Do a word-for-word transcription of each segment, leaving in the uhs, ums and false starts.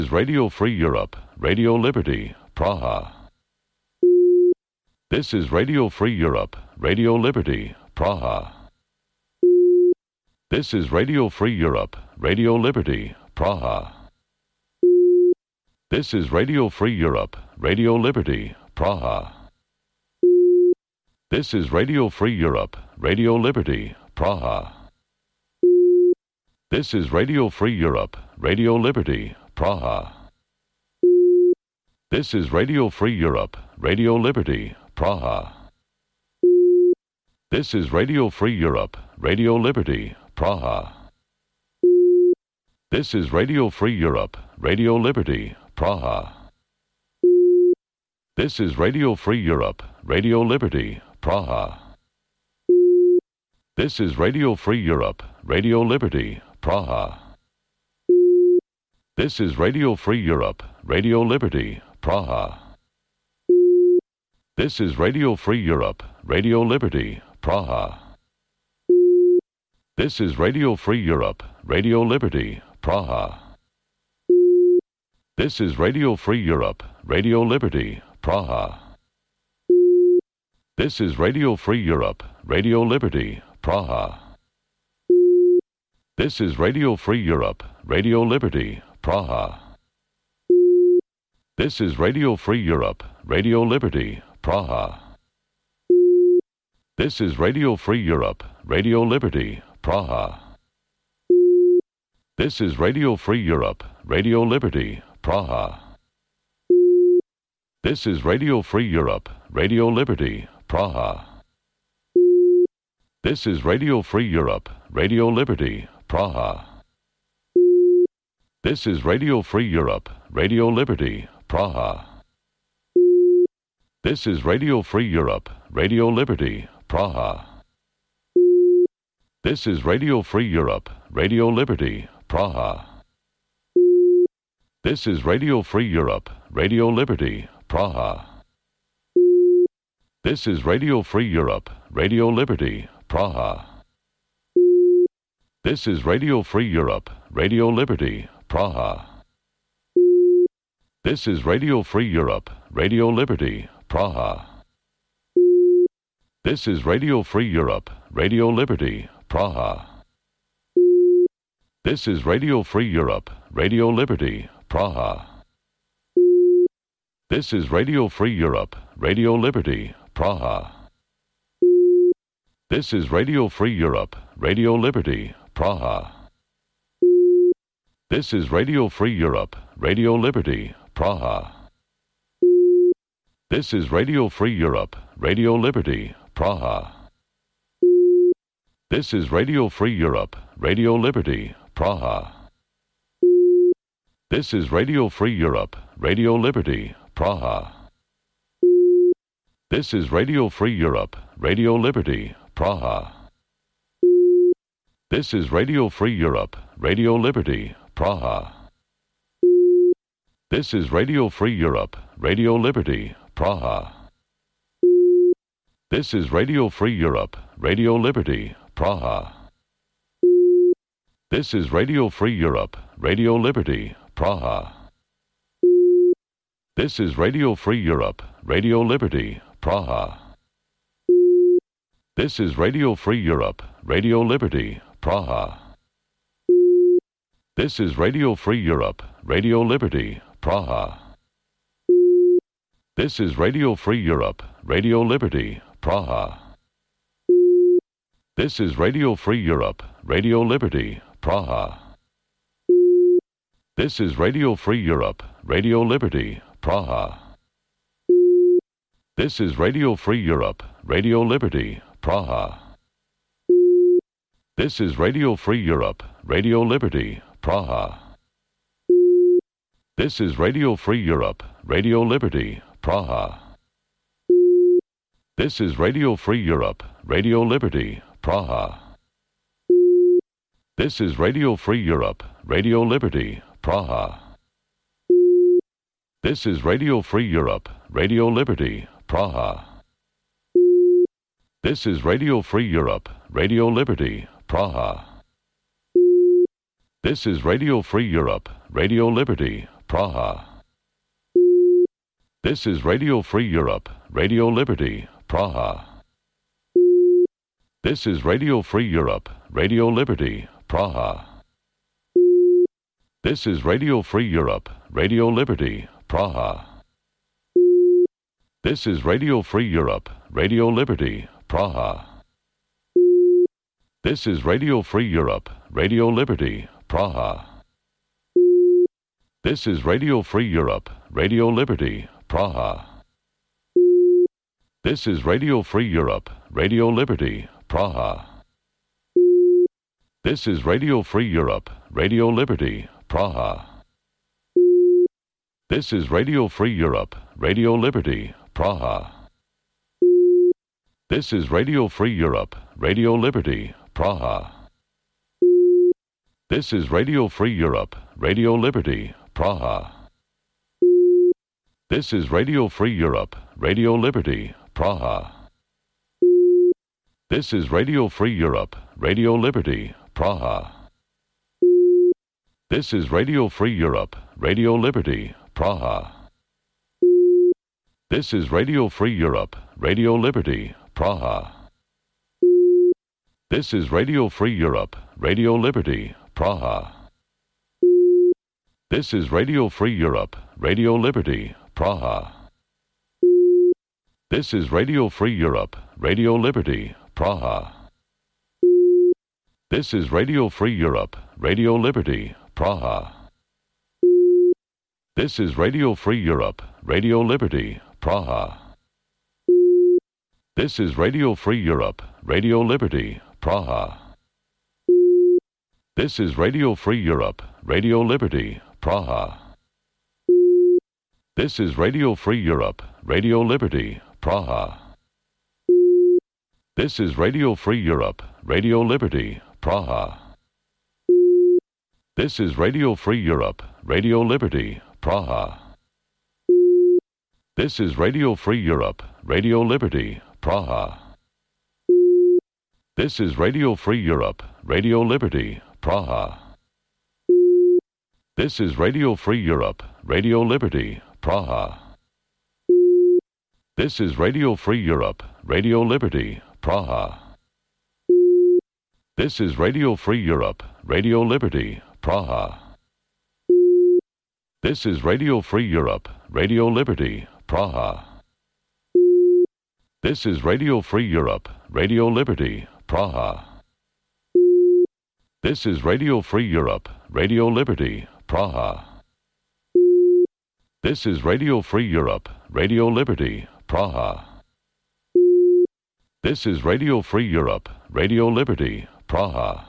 is Radio Free Europe, Radio Liberty, Praha. This is Radio Free Europe, Radio Liberty, Praha. This is Radio Free Europe, Radio Liberty, Praha. This is Radio Free Europe, Radio Liberty, Praha. This is Radio Free Europe, Radio Liberty, Praha. This is Radio Free Europe, Radio Liberty, Praha. This is Radio Free Europe, Radio Liberty, Praha. This is Radio Free Europe, Radio Liberty, Praha. This is Radio Free Europe, Radio Liberty, Praha. This is Radio Free Europe, Radio Liberty, Praha. This is Radio Free Europe, Radio Liberty, Praha. This is Radio Free Europe, Radio Liberty, Praha. This is Radio Free Europe, Radio Liberty, Praha. This is Radio Free Europe, Radio Liberty, Praha. This is Radio Free Europe, Radio Liberty, Praha. This is Radio Free Europe, Radio Liberty, Praha. This is Radio Free Europe, Radio Liberty, Praha. This is Radio Free Europe, Radio Liberty, Praha. This is Radio Free Europe, Radio Liberty, Praha. This is Radio Free Europe, Radio Liberty, Praha. This is Radio Free Europe, Radio Liberty, Praha. This is Radio Free Europe, Radio Liberty, Praha. This is Radio Free Europe, Radio Liberty, Praha. This is Radio Free Europe, Radio Liberty, Praha. This is Radio Free Europe, Radio Liberty, Praha. This is Radio Free Europe, Radio Liberty, Praha. This is Radio Free Europe, Radio Liberty, Praha. This is Radio Free Europe, Radio Liberty, Praha. This is Radio Free Europe, Radio Liberty, Praha. This is Radio Free Europe, Radio Liberty, Praha. This is Radio Free Europe, Radio Liberty, Praha. This is Radio Free Europe, Radio Liberty, Praha. This is Radio Free Europe, Radio Liberty, Praha. This is Radio Free Europe, Radio Liberty, Praha. This is Radio Free Europe, Radio Liberty, Praha. This is Radio Free Europe, Radio Liberty, Praha. This is Radio Free Europe, Radio Liberty, Praha. This is Radio Free Europe, Radio Liberty, Praha. This is Radio Free Europe, Radio Liberty, Praha. This is Radio Free Europe, Radio Liberty, Praha. This is Radio Free Europe, Radio Liberty, Praha. This is Radio Free Europe, Radio Liberty, Praha. This is Radio Free Europe, Radio Liberty, Praha. This is Radio Free Europe, Radio Liberty, Praha. This is Radio Free Europe, Radio Liberty, Praha. This is Radio Free Europe, Radio Liberty, Praha. This is Radio Free Europe, Radio Liberty, Praha. This is Radio Free Europe, Radio Liberty, Praha. This is Radio Free Europe, Radio Liberty, Praha. This is Radio Free Europe, Radio Liberty, Praha. This is Radio Free Europe, Radio Liberty, Praha. This is Radio Free Europe, Radio Liberty, Praha. This is Radio Free Europe, Radio Liberty, Praha. This is Radio Free Europe, Radio Liberty, Praha. This is Radio Free Europe, Radio Liberty, Praha. This is Radio Free Europe, Radio Liberty, Praha. This is Radio Free Europe, Radio Liberty, Praha. This is Radio Free Europe, Radio Liberty, Praha. This is Radio Free Europe, Radio Liberty, Praha. This is Radio Free Europe, Radio Liberty, Praha. This is Radio Free Europe, Radio Liberty, Praha. This is Radio Free Europe, Radio Liberty, Praha. This is Radio Free Europe, Radio Liberty, Praha. This is Radio Free Europe, Radio Liberty, Praha. This is Radio Free Europe, Radio Liberty, Praha. This is Radio Free Europe, Radio Liberty, Praha. This is Radio Free Europe, Radio Liberty, Praha. This is Radio Free Europe, Radio Liberty, Praha. This is Radio Free Europe, Radio Liberty, Praha. This is Radio Free Europe, Radio Liberty, Praha. This is Radio Free Europe, Radio Liberty, Praha. This is Radio Free Europe, Radio Liberty, Praha. This is Radio Free Europe, Radio Liberty, Praha. This is Radio Free Europe, Radio Liberty, Praha. This is Radio Free Europe, Radio Liberty, Praha. This is Radio Free Europe, Radio Liberty, Praha. This is Radio Free Europe, Radio Liberty, Praha. This is Radio Free Europe, Radio Liberty, Praha. This is Radio Free Europe, Radio Liberty, Praha. This is Radio Free Europe, Radio Liberty, Praha. This is Radio Free Europe, Radio Liberty, Praha. This is Radio Free Europe, Radio Liberty, Praha. This is Radio Free Europe, Radio Liberty, Praha. This is Radio Free Europe, Radio Liberty, Praha. This is Radio Free Europe, Radio Liberty, Praha. This is Radio Free Europe, Radio Liberty, Praha. This is Radio Free Europe, Radio Liberty, Praha. This is Radio Free Europe, Radio Liberty, Praha. This is Radio Free Europe, Radio Liberty, Praha. This is Radio Free Europe, Radio Liberty, Praha. This is Radio Free Europe, Radio Liberty, Praha.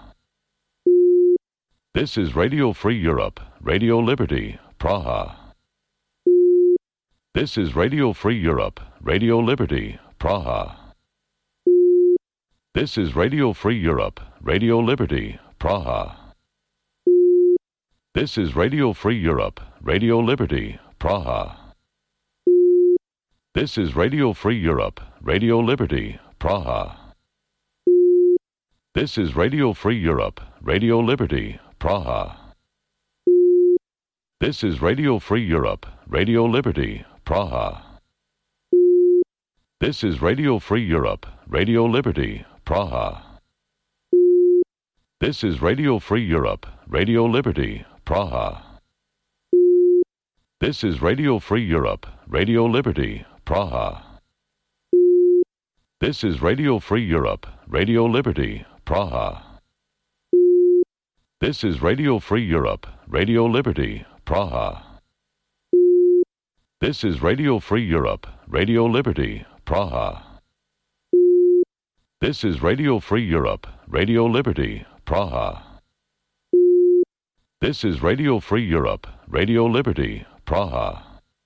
This is Radio Free Europe, Radio Liberty, Praha. This is Radio Free Europe, Radio Liberty, Praha. This is Radio Free Europe, Radio Liberty, Praha. This is Radio Free Europe, Radio Liberty, Praha. This is Radio Free Europe, Radio Liberty, Praha. This is Radio Free Europe, Radio Liberty, Praha. This is Radio Free Europe, Radio Liberty, Praha. This is Radio Free Europe, Radio Liberty, Praha. This is Radio Free Europe, Radio Liberty, Praha. This is Radio Free Europe, Radio Liberty, Praha. This is Radio Free Europe, Radio Liberty, Praha. This is Radio Free Europe, Radio Liberty, Praha. This is Radio Free Europe, Radio Liberty, Praha. This is Radio Free Europe, Radio Liberty, Praha. This is Radio Free Europe, Radio Liberty, Praha.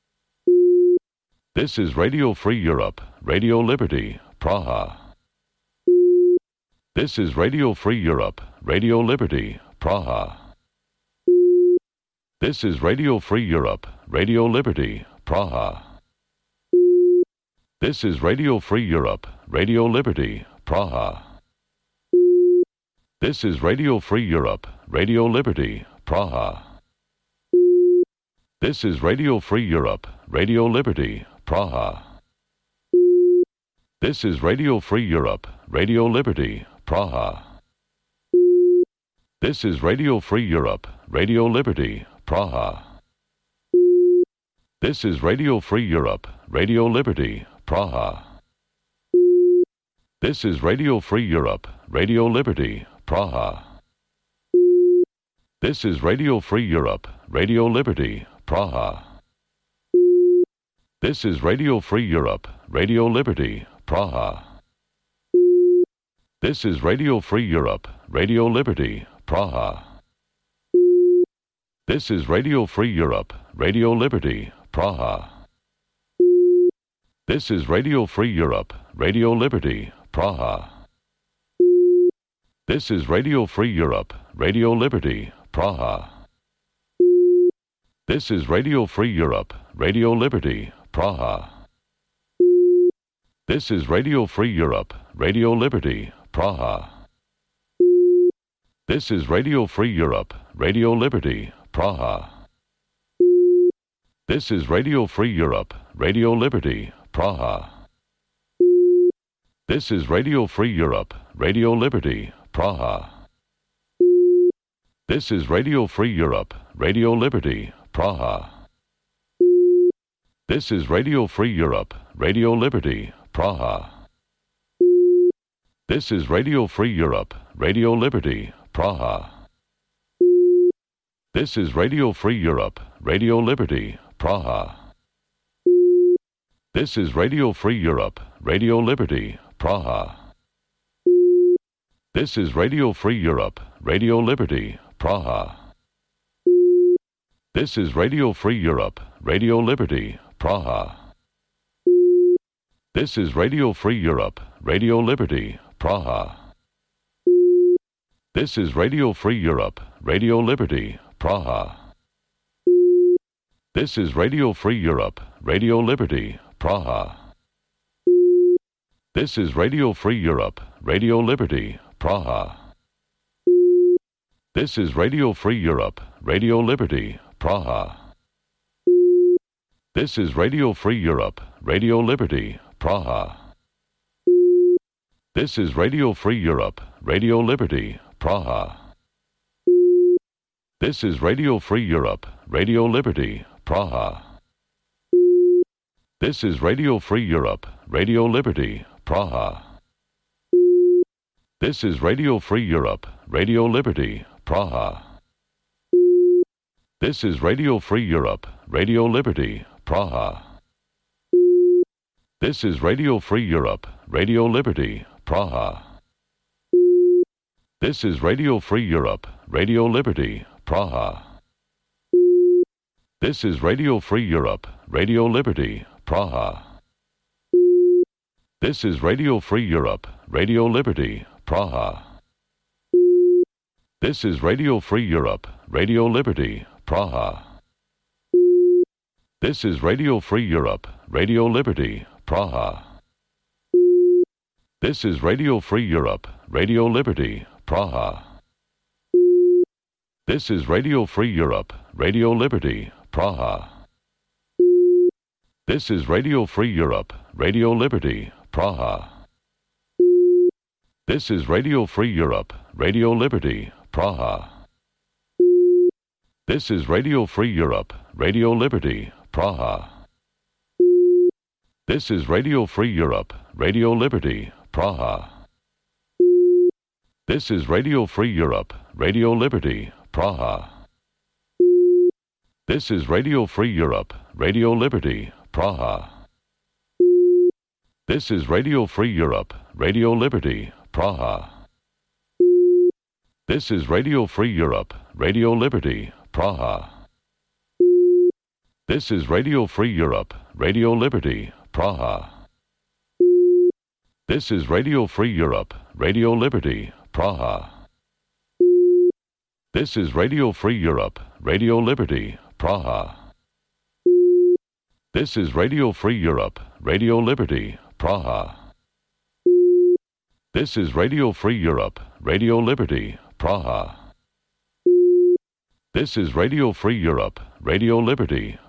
This is Radio Free Europe, Radio Liberty, Praha. This is Radio Free Europe, Radio Liberty, Praha. This is Radio Free Europe, Radio Liberty, Praha. This is Radio Free Europe, Radio Liberty, Praha. This is Radio Free Europe, Radio Liberty, Praha. This is Radio Free Europe, Radio Liberty, Praha. This is Radio Free Europe, Radio Liberty, Praha. This is Radio Free Europe, Radio Liberty, Praha. This is Radio Free Europe, Radio Liberty, Praha. This is Radio Free Europe, Radio Liberty, Praha. This is Radio Free Europe, Radio Liberty, Praha. This is Radio Free Europe, Radio Liberty, Praha. This is Radio Free Europe, Radio Liberty, Praha. This is Radio Free Europe, Radio Liberty, Praha. This is Radio Free Europe, Radio Liberty, Praha. This is Radio Free Europe, Radio Liberty, Praha. This is Radio Free Europe, Radio Liberty, Praha. This is Radio Free Europe, Radio Liberty, Praha. This is Radio Free Europe, Radio Liberty, Praha. This is Radio Free Europe, Radio Liberty, Praha. This is Radio Free Europe, Radio Liberty, Praha. This is Radio Free Europe, Radio Liberty, Praha. This is Radio Free Europe, Radio Liberty, Praha. This is Radio Free Europe, Radio Liberty, Praha. This is Radio Free Europe, Radio Liberty, Praha. This is Radio Free Europe, Radio Liberty, Praha. This is Radio Free Europe, Radio Liberty, Praha. This is Radio Free Europe, Radio Liberty, Praha. This is Radio Free Europe, Radio Liberty, Praha. This is Radio Free Europe, Radio Liberty, Praha. This is Radio Free Europe, Radio Liberty, Praha. This is Radio Free Europe, Radio Liberty, Praha. This is Radio Free Europe, Radio Liberty, Praha. This is Radio Free Europe, Radio Liberty, Praha. This is Radio Free Europe, Radio Liberty, Praha. This is Radio Free Europe, Radio Liberty, Praha. This is Radio Free Europe, Radio Liberty, Praha. This is Radio Free Europe, Radio Liberty, Praha. This is Radio Free Europe, Radio Liberty, Praha. This is Radio Free Europe, Radio Liberty, Praha. This is Radio Free Europe, Radio Liberty, Praha. This is Radio Free Europe, Radio Liberty, Praha. This is Radio Free Europe, Radio Liberty, Praha. This is Radio Free Europe, Radio Liberty, Praha. This is Radio Free Europe, Radio Liberty, Praha. This is Radio Free Europe, Radio Liberty, Praha. This is Radio Free Europe, Radio Liberty, Praha. This is Radio Free Europe, Radio Liberty, Praha. This is Radio Free Europe, Radio Liberty, Praha. This is Radio Free Europe, Radio Liberty, Praha. This is Radio Free Europe, Radio Liberty, Praha. This is Radio Free Europe, Radio Liberty, Praha. This is Radio Free Europe, Radio Liberty, Praha. This is Radio Free Europe, Radio Liberty, Praha. This is Radio Free Europe, Radio Liberty, Praha. This is Radio Free Europe, Radio Liberty, Praha. This is Radio Free Europe, Radio Liberty, Praha. This is Radio Free Europe, Radio Liberty, Praha. This is Radio Free Europe, Radio Liberty, Praha. This is Radio Free Europe, Radio Liberty, Praha. This is Radio Free Europe, Radio Liberty,